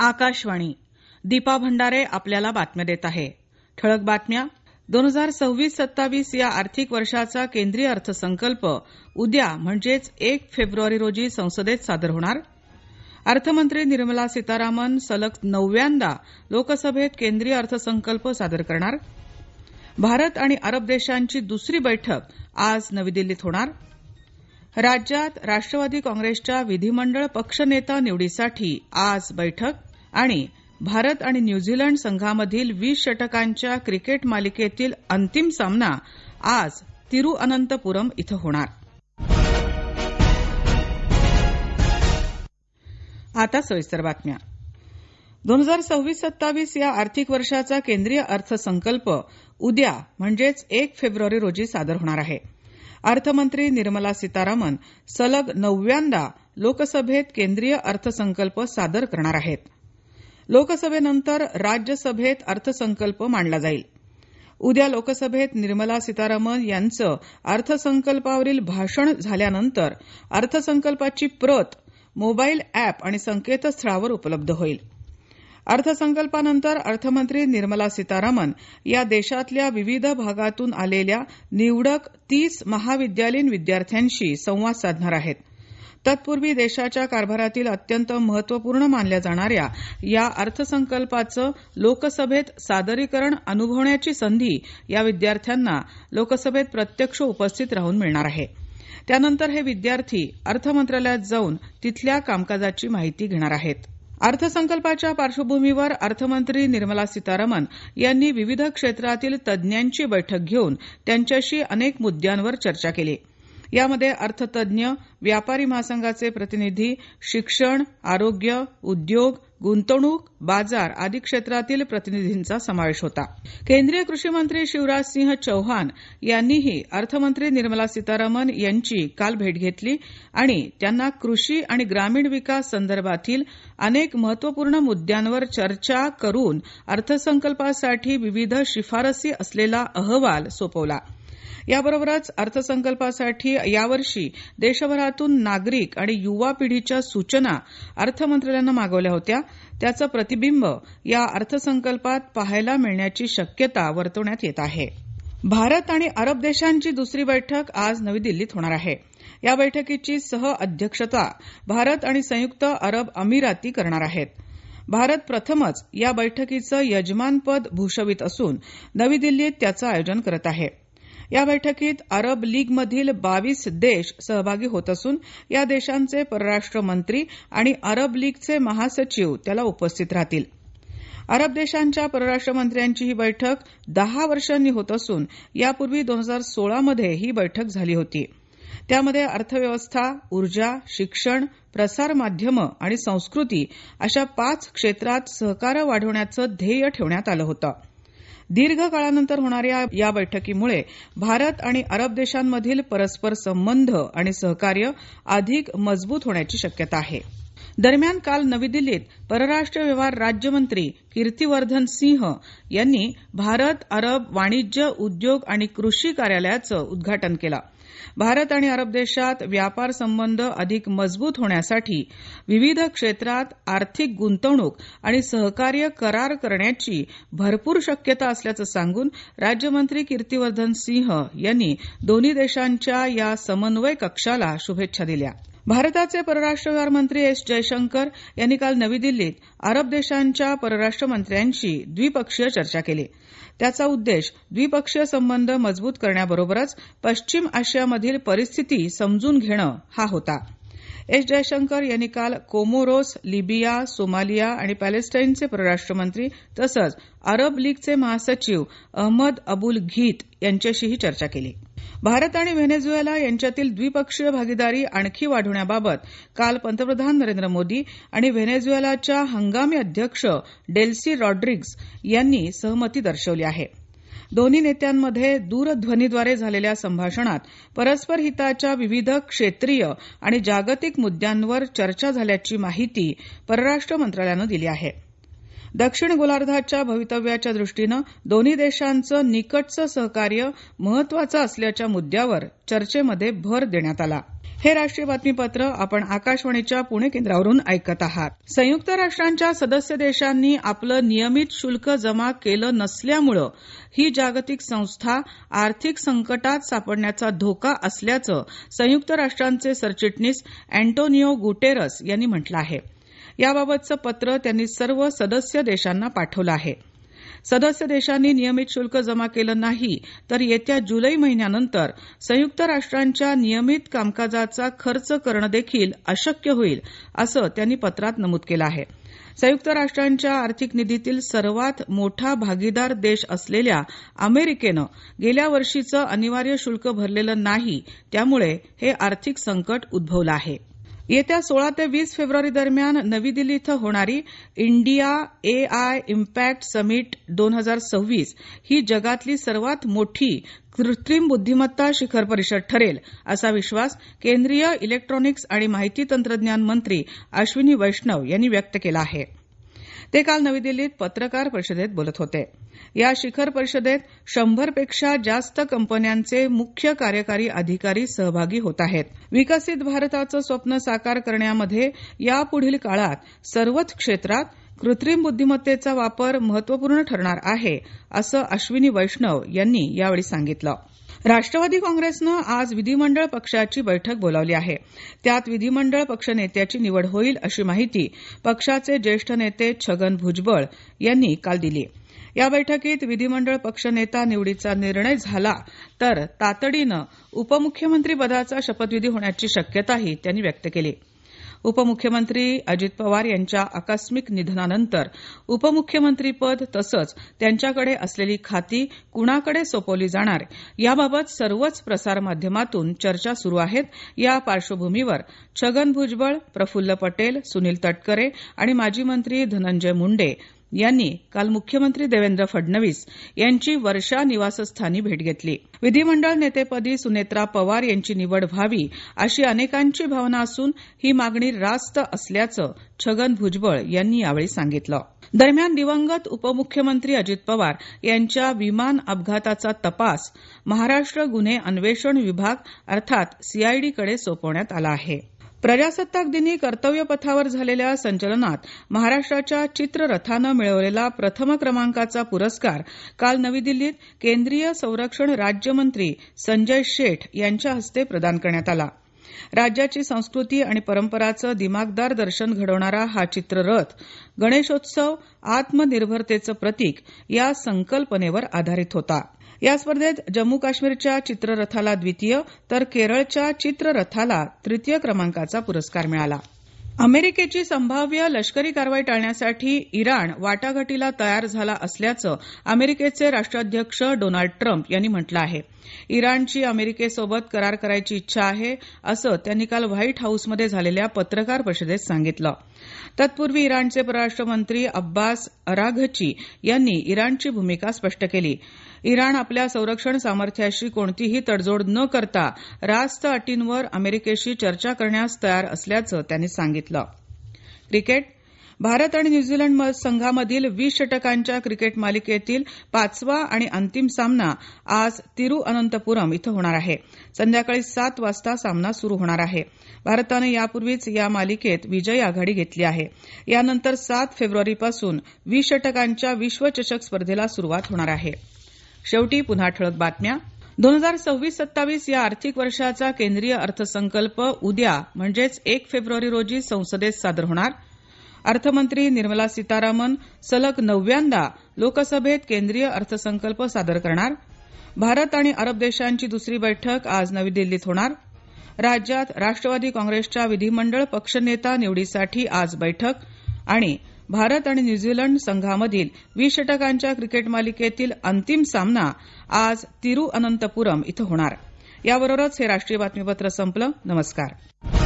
आकाशवाणी. दीपा भंडारे आपल्याला बातम्या देत आहे. ठळक बातम्या. 2026-27 या आर्थिक वर्षाचा केंद्रीय अर्थसंकल्प उद्या म्हणजेच 1 फेब्रुवारी रोजी संसदेत सादर होणार. अर्थमंत्री निर्मला सीतारामन सलग 9व्यांदा लोकसभेत केंद्रीय अर्थसंकल्प सादर करणार. भारत आणि अरब देशांची दुसरी बैठक आज नवी दिल्लीत होणार. राज्यात राष्ट्रवादी काँग्रेसच्या विधिमंडळ पक्षनेता निवडीसाठी आज बैठक. आणि भारत आणि न्यूझीलंड संघामधील 20 षटकांच्या क्रिकेट मालिकेतील अंतिम सामना आज तिरुअनंतपुरम इथं होणार. आता सविस्तर बातम्या. 2026-27 या आर्थिक वर्षाचा केंद्रीय अर्थसंकल्प उद्या म्हणजेच 1 फेब्रुवारी रोजी सादर होणार आहे. अर्थमंत्री निर्मला सीतारामन सलग 9व्यांदा लोकसभेत केंद्रीय अर्थसंकल्प सादर करणार आहेत. लोकसभेनंतर राज्यसभेत अर्थसंकल्प मांडला जाईल. उद्या लोकसभेत निर्मला सीतारामन यांचं अर्थसंकल्पावरील भाषण झाल्यानंतर अर्थसंकल्पाची प्रत मोबाईल ऍप आणि संकेतस्थळावर उपलब्ध होईल. अर्थसंकल्पानंतर अर्थमंत्री निर्मला सीतारामन या देशातल्या विविध भागातून आलेल्या निवडक 30 महाविद्यालयीन विद्यार्थ्यांशी संवाद साधणार आहेत. तत्पूर्वी देशाच्या कारभारातील अत्यंत महत्वपूर्ण मानल्या जाणाऱ्या या अर्थसंकल्पाचं लोकसभेत सादरीकरण अनुभवण्याची संधी या विद्यार्थ्यांना लोकसभेत प्रत्यक्ष उपस्थित राहून मिळणार आहे. त्यानंतर हे विद्यार्थी अर्थमंत्रालयात जाऊन तिथल्या कामकाजाची माहिती घेणार आहेत. अर्थसंकल्पाच्या पार्श्वभूमीवर अर्थमंत्री निर्मला सीतारामन यांनी विविध क्षेत्रातील तज्ज्ञांची बैठक घेऊन त्यांच्याशी अनेक मुद्द्यांवर चर्चा केली. यामध्ये अर्थतज्ज्ञ, व्यापारी महासंघाचे प्रतिनिधी, शिक्षण, आरोग्य, उद्योग, गुंतवणूक, बाजार आदी क्षेत्रातील प्रतिनिधींचा समावेश होता. केंद्रीय कृषी मंत्री शिवराज सिंह चौहान यांनीही अर्थमंत्री निर्मला सीतारामन यांची काल भेट घेतली आणि त्यांना कृषी आणि ग्रामीण विकास संदर्भातील अनेक महत्वपूर्ण मुद्द्यांवर चर्चा करून अर्थसंकल्पासाठी विविध शिफारसी असलेला अहवाल सोपवला. याबरोबरच अर्थसंकल्पासाठी यावर्षी देशभरातून नागरिक आणि युवा पिढीच्या सूचना अर्थमंत्रालयानं मागवल्या होत्या. त्याचं प्रतिबिंब या अर्थसंकल्पात पाहायला मिळण्याची शक्यता वर्तवण्यात येत आहे. भारत आणि अरब देशांची दुसरी बैठक आज नवी दिल्लीत होणार आहे. या बैठकीची सह अध्यक्षता भारत आणि संयुक्त अरब अमिराती करणार आहेत. भारत प्रथमच या बैठकीचं यजमानपद भूषवित असून नवी दिल्लीत त्याचं आयोजन करत आहे. या बैठकीत अरब लीगमधील 22 देश सहभागी होत असून या देशांचे परराष्ट्र मंत्री आणि अरब लीगचे महासचिव त्याला उपस्थित राहतील. अरब देशांच्या परराष्ट्र मंत्र्यांची ही बैठक 10 वर्षांनी होत असून यापूर्वी 2016 मध्ये ही बैठक झाली होती. त्यामध्ये अर्थव्यवस्था, ऊर्जा, शिक्षण, प्रसार माध्यमं आणि संस्कृती अशा 5 क्षेत्रात सहकार्य वाढवण्याचं ध्येय ठेवण्यात आलं होतं. दीर्घ काळानंतर होणाऱ्या या बैठकीमुळे भारत आणि अरब देशांमधील परस्पर संबंध आणि सहकार्य अधिक मजबूत होण्याची शक्यता आहे. दरम्यान काल नवी दिल्लीत परराष्ट्र व्यवहार राज्यमंत्री कीर्तिवर्धन सिंह यांनी भारत अरब वाणिज्य, उद्योग आणि कृषी कार्यालयाचं उद्घाटन केलं. भारत आणि अरब देशात व्यापार संबंध अधिक मजबूत होण्यासाठी विविध क्षेत्रात आर्थिक गुंतवणूक आणि सहकार्य करार करण्याची भरपूर शक्यता असल्याचं सांगून राज्यमंत्री कीर्तिवर्धन सिंह यांनी दोन्ही देशांच्या या समन्वय कक्षाला शुभेच्छा दिल्या. भारताचे परराष्ट्र व्यवहार मंत्री एस जयशंकर यांनी काल नवी दिल्लीत अरब देशांच्या परराष्ट्र मंत्र्यांशी द्विपक्षीय चर्चा केली. त्याचा उद्देश द्विपक्षीय संबंध मजबूत करण्याबरोबरच पश्चिम आशियामधील परिस्थिती समजून घेणं हा होता. एस जयशंकर यांनी काल कोमोरोस, लिबिया, सोमालिया आणि पॅलेस्टाईनचे परराष्ट्र मंत्री तसंच अरब लीगचे महासचिव अहमद अबुल घीत यांच्याशीही चर्चा केली. भारत आणि व्हेनेझुएला यांच्यातील द्विपक्षीय भागीदारी आणखी वाढवण्याबाबत काल पंतप्रधान नरेंद्र मोदी आणि व्हेनेझुएलाच्या हंगामी अध्यक्ष डेल्सी रॉड्रिग्ज यांनी सहमती दर्शवली आहे. दोन्ही नेत्यांमध्ये दूरध्वनीद्वारे झालेल्या संभाषणात परस्पर हिताच्या विविध क्षेत्रीय आणि जागतिक मुद्द्यांवर चर्चा झाल्याची माहिती परराष्ट्र मंत्रालयानं दिली आहे. दक्षिण गोलार्धाच्या भवितव्याच्या दृष्टीनं दोन्ही देशांचं निकटचं सहकार्य महत्वाचं असल्याच्या मुद्द्यावर चर्चेमध्ये भर देण्यात आला. हे राष्ट्रीय बातमीपत्र आपण आकाशवाणीच्या पुणे केंद्रावरून ऐकत आहात. संयुक्त राष्ट्रांच्या सदस्य देशांनी आपलं नियमित शुल्क जमा केलं नसल्यामुळे ही जागतिक संस्था आर्थिक संकटात सापडण्याचा धोका असल्याचं संयुक्त राष्ट्रांचे सरचिटणीस अँटोनियो गुटेरस यांनी म्हटलं आहे. याबाबतचं पत्र त्यांनी सर्व सदस्य देशांना पाठवलं आहे. सदस्य देशांनी नियमित शुल्क जमा केलं नाही तर येत्या जुलै महिन्यानंतर संयुक्त राष्ट्रांच्या नियमित कामकाजाचा खर्च करणं देखील अशक्य होईल असं त्यांनी पत्रात नमूद केलं आहे. संयुक्त राष्ट्रांच्या आर्थिक निधीतील सर्वात मोठा भागीदार देश असलेल्या अमेरिकेनं गेल्या वर्षीचं अनिवार्य शुल्क भरलेलं नाही, त्यामुळे हे आर्थिक संकट उद्भवलं आहे. येत्या 16 ते 20 फेब्रुवारी दरम्यान नवी दिल्ली इथं होणारी इंडिया AI इम्पॅक्ट समिट 2026 ही जगातली सर्वात मोठी कृत्रिम बुद्धिमत्ता शिखर परिषद ठरेल असा विश्वास केंद्रीय इलेक्ट्रॉनिक्स आणि माहिती तंत्रज्ञान मंत्री अश्विनी वैष्णव यांनी व्यक्त केला आहे. ते काल नवी दिल्लीत पत्रकार परिषदेत बोलत होते. या शिखर परिषदेत 100 पेक्षा जास्त कंपन्यांचे मुख्य कार्यकारी अधिकारी सहभागी होत आहेत. विकसित भारताचं स्वप्न साकार करण्यामध्ये यापुढील काळात सर्वच क्षेत्रात कृत्रिम बुद्धिमत्तेचा वापर महत्वपूर्ण ठरणार आहे असं अश्विनी वैष्णव यांनी यावेळी सांगितलं. राष्ट्रवादी काँग्रेसनं आज विधिमंडळ पक्षाची बैठक बोलावली आहे. त्यात विधिमंडळ पक्षनेत्याची निवड होईल अशी माहिती पक्षाचे ज्येष्ठ नेते छगन भुजबळ यांनी काल दिली. या बैठकीत विधिमंडळ पक्षनेता निवडीचा निर्णय झाला तर तातडीनं उपमुख्यमंत्री पदाचा शपथविधी होण्याची शक्यताही त्यांनी व्यक्त केली. उपमुख्यमंत्री अजित पवार यांच्या आकस्मिक निधनानंतर उपमुख्यमंत्रीपद तसंच त्यांच्याकडे असलेली खाती कुणाकडे सोपवली जाणार याबाबत सर्वच प्रसारमाध्यमातून चर्चा सुरू आहेत. या पार्श्वभूमीवर छगन भुजबळ, प्रफुल्ल पटेल, सुनील तटकरे आणि माजी मंत्री धनंजय मुंडे यांनी काल मुख्यमंत्री देवेंद्र फडणवीस यांची वर्षा निवासस्थानी भेट घेतली. विधिमंडळ नेतेपदी सुनेत्रा पवार यांची निवड व्हावी अशी अनेकांची भावना असून ही मागणी रास्त असल्याचं छगन भुजबळ यांनी यावेळी सांगितलं. दरम्यान दिवंगत उपमुख्यमंत्री अजित पवार यांच्या विमान अपघाताचा तपास महाराष्ट्र गुन्हे अन्वेषण विभाग अर्थात CIDकडे सोपवण्यात आला आहे. प्रजासत्ताक दिनी कर्तव्यपथावर झालेल्या संचलनात महाराष्ट्राच्या चित्ररथानं मिळवलेला प्रथम क्रमांकाचा पुरस्कार काल नवी दिल्लीत केंद्रीय संरक्षण राज्यमंत्री संजय शेठ यांच्या हस्ते प्रदान करण्यात आला. राज्याची संस्कृती आणि परंपराचं दिमाखदार दर्शन घडवणारा हा चित्ररथ गणेशोत्सव आत्मनिर्भरतेचं प्रतीक या संकल्पनेवर आधारित होता. या स्पर्धेत जम्मू काश्मीरच्या चित्ररथाला द्वितीय तर केरळच्या चित्ररथाला तृतीय क्रमांकाचा पुरस्कार मिळाला. अमेरिकेची संभाव्य लष्करी कारवाई टाळण्यासाठी इराण वाटाघाटीला तयार झाला असल्याचं अमेरिकेचे राष्ट्राध्यक्ष डोनाल्ड ट्रम्प यांनी म्हटलं आहे. इराणची अमेरिकेसोबत करार करायची इच्छा आहे असं त्यांनी काल व्हाईट हाऊसमध्ये झालेल्या पत्रकार परिषदेत सांगितलं. तत्पूर्वी इराणचे परराष्ट्र मंत्री अब्बास अराघची यांनी इराणची भूमिका स्पष्ट केली. इराण आपल्या संरक्षण सामर्थ्याशी कोणतीही तडजोड न करता रास्त अटींवर अमेरिकेशी चर्चा करण्यास तयार असल्याचं त्यांनी सांगितलं. क्रिकेट. भारत आणि न्यूझीलंड संघामधील 20 षटकांच्या क्रिकेट मालिकेतील 5वा आणि अंतिम सामना आज तिरुअनंतपुरम इथं होणार आहे. संध्याकाळी 7 वाजता सामना सुरू होणार आहे. भारतानं यापूर्वीच या मालिकेत विजयी आघाडी घेतली आहे. यानंतर 7 फेब्रुवारीपासून 20 षटकांच्या विश्वचषक स्पर्धेला सुरुवात होणार आहे. शेवटी पुन्हा ठळक बातम्या. 2026-27 या आर्थिक वर्षाचा केंद्रीय अर्थसंकल्प उद्या म्हणजेच 1 फेब्रुवारी रोजी संसदेत सादर होणार. अर्थमंत्री निर्मला सीतारामन सलग 9व्यांदा लोकसभेत केंद्रीय अर्थसंकल्प सादर करणार. भारत आणि अरब देशांची दुसरी बैठक आज नवी दिल्लीत होणार. राज्यात राष्ट्रवादी काँग्रेसच्या विधिमंडळ पक्षनेता निवडीसाठी आज बैठक. आणि भारत आणि न्यूझीलंड संघामधील 20 षटकांच्या क्रिकेट मालिकेतील अंतिम सामना आज तिरुअनंतपुरम इथं होणार. याबरोबरच हे राष्ट्रीय बातमीपत्र संपलं. नमस्कार.